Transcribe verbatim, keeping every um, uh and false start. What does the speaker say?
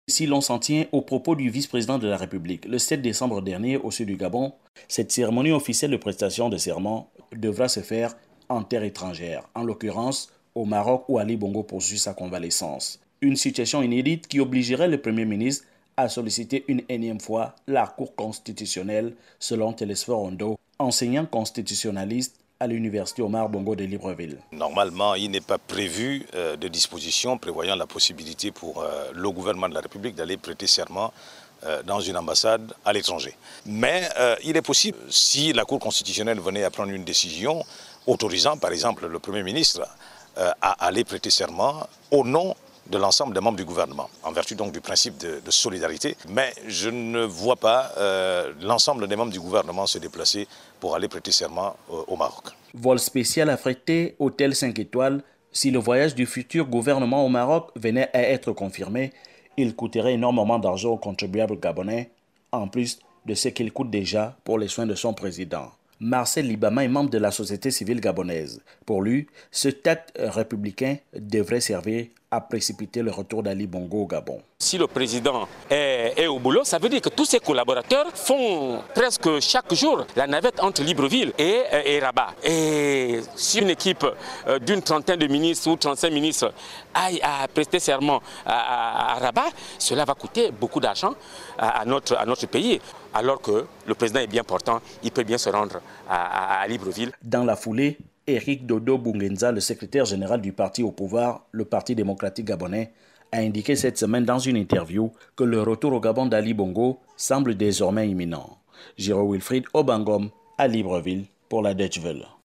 Si l'on s'en tient aux propos du vice-président de la République, le sept décembre dernier au sud du Gabon, cette cérémonie officielle de prestation de serment devra se faire en terre étrangère, en l'occurrence au Maroc où Ali Bongo poursuit sa convalescence. Une situation inédite qui obligerait le Premier ministre à solliciter une énième fois la Cour constitutionnelle, selon Télésphore Ondo, enseignant constitutionnaliste à l'université Omar Bongo de Libreville. Normalement, il n'est pas prévu euh, de disposition prévoyant la possibilité pour euh, le gouvernement de la République d'aller prêter serment euh, dans une ambassade à l'étranger. Mais euh, il est possible, si la Cour constitutionnelle venait à prendre une décision autorisant par exemple le Premier ministre euh, à aller prêter serment au nom de l'ensemble des membres du gouvernement, en vertu donc du principe de, de solidarité. Mais je ne vois pas euh, l'ensemble des membres du gouvernement se déplacer pour aller prêter serment euh, au Maroc. Vol spécial affrété, hôtel cinq étoiles. Si le voyage du futur gouvernement au Maroc venait à être confirmé, il coûterait énormément d'argent aux contribuables gabonais, en plus de ce qu'il coûte déjà pour les soins de son président. Marcel Libama est membre de la société civile gabonaise. Pour lui, ce acte républicain devrait servir à précipiter le retour d'Ali Bongo au Gabon. Si le président est, est au boulot, ça veut dire que tous ses collaborateurs font presque chaque jour la navette entre Libreville et, et Rabat. Et si une équipe d'une trentaine de ministres ou trente-cinq ministres aille à prester serment à, à, à Rabat, cela va coûter beaucoup d'argent à, à, notre, à notre pays. Alors que le président est bien portant, il peut bien se rendre à, à, à Libreville. Dans la foulée, Éric Dodo Bungenza, le secrétaire général du parti au pouvoir, le Parti démocratique gabonais, a indiqué cette semaine dans une interview que le retour au Gabon d'Ali Bongo semble désormais imminent. Giro Wilfried Obangom à Libreville pour la Deutsche Welle.